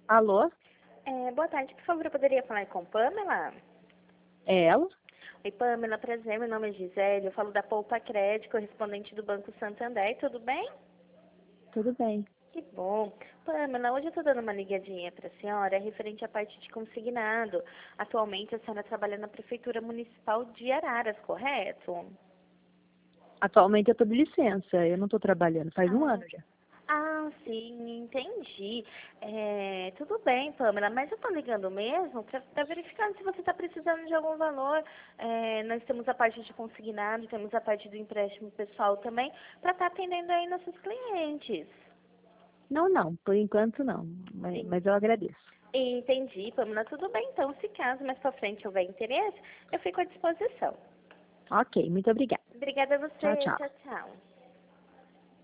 Alô? Boa tarde, por favor, eu poderia falar com Pamela? É ela? Oi, Pamela, prazer, meu nome é Gisele, eu falo da Poupa Crédito, correspondente do Banco Santander, tudo bem? Tudo bem. Que bom. Pamela, hoje eu estou dando uma ligadinha para a senhora referente à parte de consignado. Atualmente a senhora trabalha na Prefeitura Municipal de Araras, correto? Atualmente eu tô de licença, eu não tô trabalhando, faz um Ah, ano já. sim, entendi. Tudo bem, Pamela, mas eu estou ligando mesmo para verificar se você está precisando de algum valor. Nós temos a parte de consignado, temos a parte do empréstimo pessoal também, para estar atendendo aí nossos clientes. Não, não, por enquanto não, En- mas eu agradeço. Entendi, Pamela, tudo bem. Então, se caso mais para frente houver interesse, eu fico à disposição. Ok, muito obrigada. Obrigada a Tchau, você. tchau. Tchau, tchau.